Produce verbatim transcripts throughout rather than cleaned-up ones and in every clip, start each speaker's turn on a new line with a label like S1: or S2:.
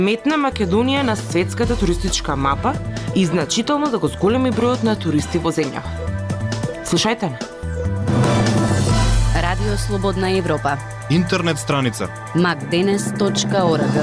S1: Метна Македонија на светската туристичка мапа и значително да го зголеми бројот на туристи во земјава. Слушајте ме.
S2: Радио Слободна Европа.
S3: Интернет страница
S2: макденес точка орг.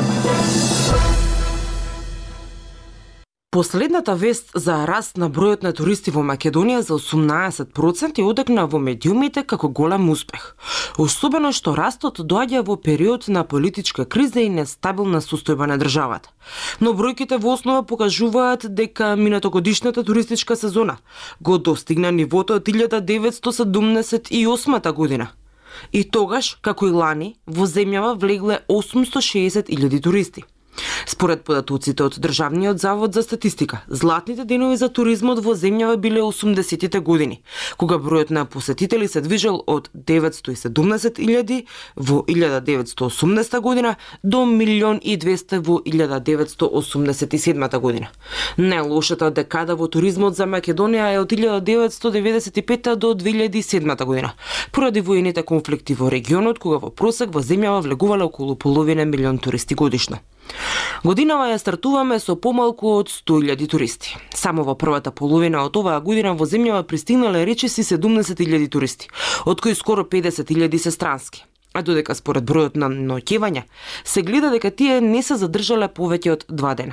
S1: Последната вест за раст на бројот на туристи во Македонија за осумнаесет проценти одекна во медиумите како голем успех. Особено што растот доаѓа во период на политичка криза и нестабилна состојба на државата. Но бројките во основа покажуваат дека минатогодишната туристичка сезона го достигна нивото од илјада деветстотини седумдесет и осма година. И тогаш, како и лани, во земјава влегле осумстотини и шеесет илјади туристи. Според податоците од Државниот завод за статистика, златните денови за туризмот во земјава биле осумдесетите години, кога бројот на посетители се движел од деветстотини и седумдесет илјади во илјада деветстотини и осумдесета година до милион и двесте во илјада деветстотини и осумдесет и седмата година. Најлошата декада во туризмот за Македонија е од илјада деветстотини деведесет и пета до две илјади и седмата година, поради воените конфликти во регионот, кога во просек во земјава влегувале околу половина милион туристи годишно. Годинава ја стартуваме со помалку од сто илјади туристи. Само во првата половина од оваа година во земјава пристигнале речиси седумдесет илјади туристи, од кои скоро педесет илјади се странски. А додека според бројот на ноќевања се гледа дека тие не се задржале повеќе од два дена.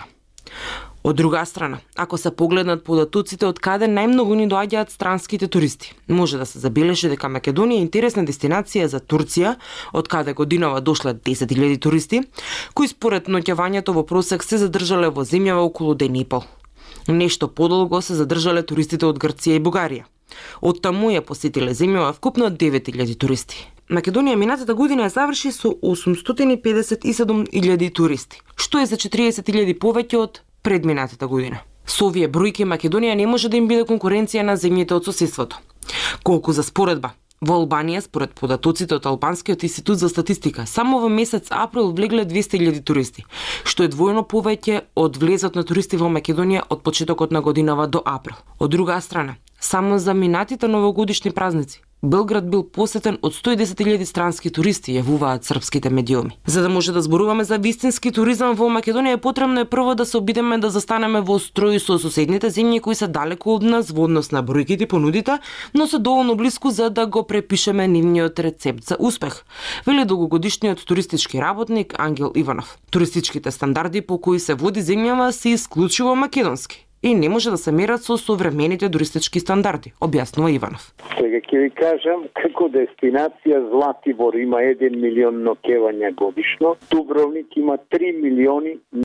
S1: Од друга страна, ако се погледнат податоците од каде најмногу ни доаѓаат странските туристи, може да се забележи дека Македонија е интересна дестинација за Турција, од каде годинава дошле десет илјади туристи, кои според ноќевањето во просек се задржале во земјава околу ден и пол. Нешто подолго се задржале туристите од Грција и Бугарија. Од таму ја посетиле земјава вкупно девет илјади туристи. Македонија минатата година ја заврши со осумстотини и педесет и седум илјади туристи, што е за четириесет илјади повеќе од предминатата година. Со овие бројки Македонија не може да им биде конкуренција на земјите од соседството. Колку за споредба, во Албанија, според податоците од Албанскиот институт за статистика, само во месец април влегле двесте илјади туристи, што е двојно повеќе од влезот на туристи во Македонија од почетокот на годинава до април. Од друга страна, само за минатите новогодишни празници, Белград бил посетен од сто и десет илјади странски туристи, јавуваат српските медиуми. За да може да зборуваме за вистински туризам во Македонија е потребно е прво да се обидеме да застанеме во строј со соседните земји кои се далеку од нас во однос на бројките и понудите, но се доволно блиску за да го препишеме нивниот рецепт за успех, вели долгогодишниот туристички работник Ангел Иванов. Туристичките стандарди по кои се води земјава се исклучиво македонски и не може да се мерат со современите туристички стандарди, објаснува Иванов.
S4: Сега ќе ви кажам, како дестинација Златибор има еден милион ноќевања годишно, Дубровник има три милиони